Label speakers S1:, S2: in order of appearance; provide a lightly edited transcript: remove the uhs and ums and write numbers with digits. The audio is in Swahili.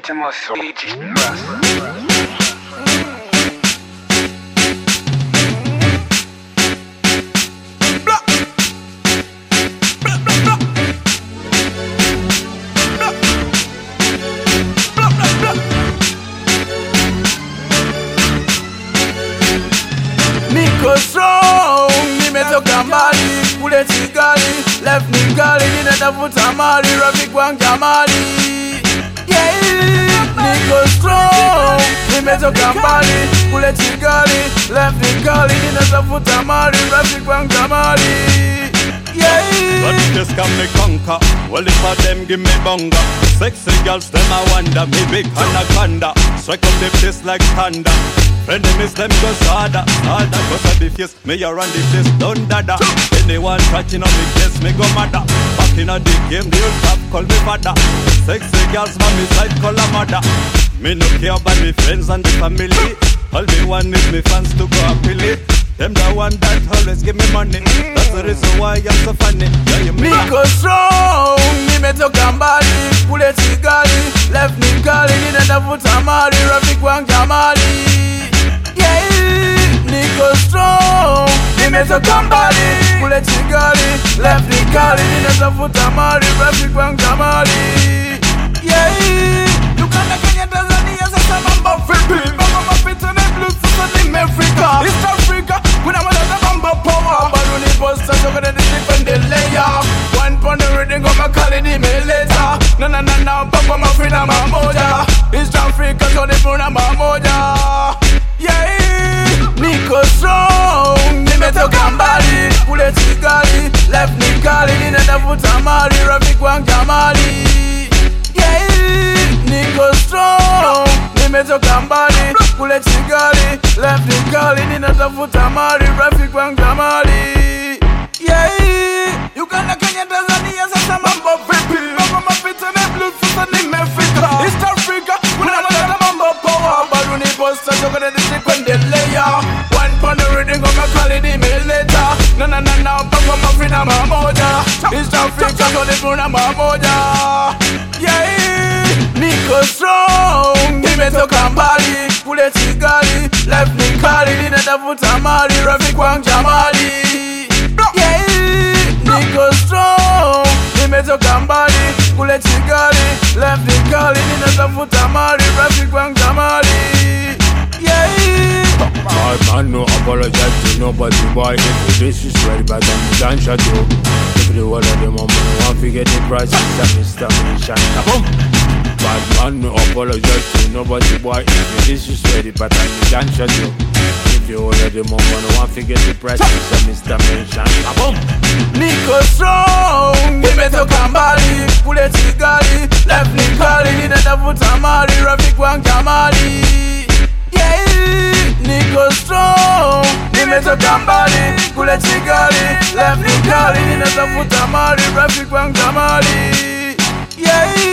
S1: Ultimate Swedish
S2: Niko strong, nimetoka mbali, kule Kigali, left Kigali, ninatafuta mali, rafiki wangu Jamali. Yeah, niko strong, nimetoka mbali, kule Kigali, left Kigali, ninatafuta mali, rafiki wangu Jamali. Yeah,
S3: but this can me conquer. Well, if of them give me bunga. Sexy girls, them I wonder. Me big anaconda. Strike up the place like thunder. Enemies them go harder, harder. Cause of the face, me a run the place, don't dada. Anyone touching on me case, me go madder. Back in the game, the old top call me father. Sexy girls, mommy side call a mother. Me no care about me friends and the family. All me want is me fans to go happily. Them the one that always give me money. That's the reason why I'm so funny. Yeah, you mean
S2: niko strong, nimetoka mbali, kule Kigali, left Kigali, ninatafuta mali, rafiki wangu Jamali. Yeah, niko strong, nimetoka mbali, kule Kigali, left Kigali, ninatafuta mali, rafiki wangu Jamali. Yeah, Uganda, Kenya, Tanzania, sasa mambo vipi? Mambo mapita na blues, sasa ni Africa. East Africa, kuna madada mambo power. Bado ni posta, toka na different layer. One pound the reading of my quality me later. Na, papa mafina mamoja. East Africa, so ni puna mamoja. Yeah, niko strong, nimetoka mbali, kule Kigali, left Kigali, ninatafuta mali, rafiki wangu Jamali. Yeah, niko strong, nimetoka mbali, kule Kigali, left Kigali, ninatafuta mali, rafiki wangu Jamali. Yeah, Uganda, Kenya, Tanzania, sasa mambo vipi? Mambo mapita na blues, sasa ni Africa. East Africa, kuna madada mambo power. Bado ni posta, toka na different layer. One pound the reading of my quality me later. Na, papa mafina mamoja. East Africa, so ni puna mamoja. Yeah, niko strong, nimetoka mbali, kule Kigali, left Kigali, ninatafuta mali, rafiki wangu Jamali. Yeah, niko strong, nimetoka mbali, kule Kigali, left Kigali, ninatafuta mali, rafiki wangu Jamali. Yeah,
S4: I no apologize to nobody, boy. If you disrespect, but I'm done shut you. If the word of the moment, one forget the price, it's Mr. Mission. Kaboom! Bad man, no apologize to nobody, boy. If you disrespect, but I'm done shut you. If you order the moment, one forget the price, it's Mr. Mission. Kaboom!
S2: niko strong, nimetoka mbali, kule Kigali, left Kigali, ninatafuta mali, rafiki wangu Jamali. Yeah, niko strong, nimetoka mbali, kule Kigali, left Kigali, ninatafuta mali, rafiki wangu Jamali. Yeah.